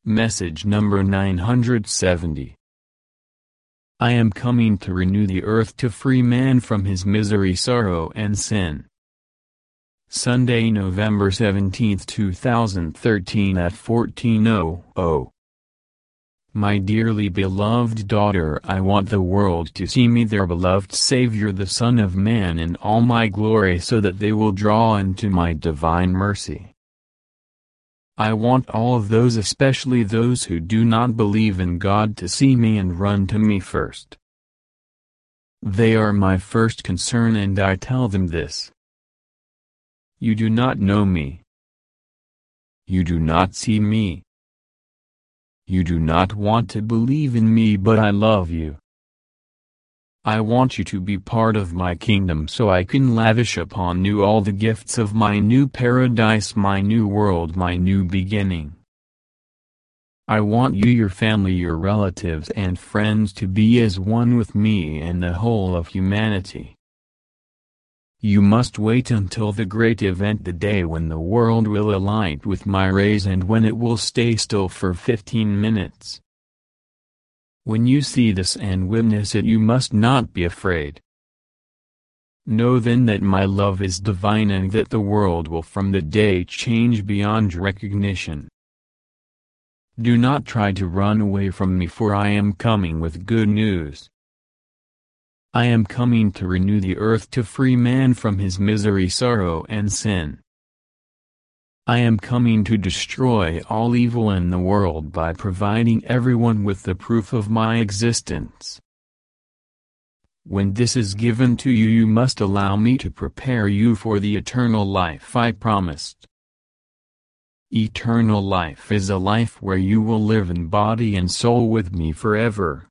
Message number 970. I am coming to renew the earth to free man from his misery, sorrow and sin. Sunday, November 17, 2013 at 14:00. My dearly beloved daughter, I want the world to see me, their beloved Savior, the Son of Man, in all my glory, so that they will draw into my divine mercy. I want all of those, especially those who do not believe in God, to see me and run to me first. They are my first concern, and I tell them this. You do not know me. You do not see me. You do not want to believe in me, but I love you. I want you to be part of my kingdom so I can lavish upon you all the gifts of my new paradise, my new world, my new beginning. I want you, your family, your relatives and friends to be as one with me and the whole of humanity. You must wait until the great event, the day when the world will alight with my rays and when it will stay still for 15 minutes. When you see this and witness it, you must not be afraid. Know then that my love is divine and that the world will from that day change beyond recognition. Do not try to run away from me, for I am coming with good news. I am coming to renew the earth to free man from his misery, sorrow and sin. I am coming to destroy all evil in the world by providing everyone with the proof of my existence. When this is given to you, you must allow me to prepare you for the eternal life I promised. Eternal life is a life where you will live in body and soul with me forever.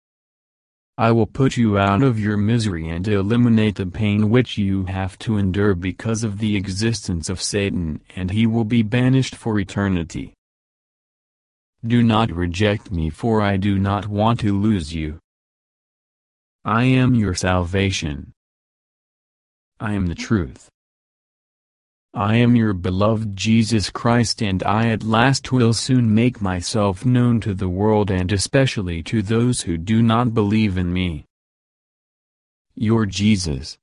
I will put you out of your misery and eliminate the pain which you have to endure because of the existence of Satan, and he will be banished for eternity. Do not reject me, for I do not want to lose you. I am your salvation. I am the truth. I am your beloved Jesus Christ, and I at last will soon make myself known to the world, and especially to those who do not believe in me. Your Jesus.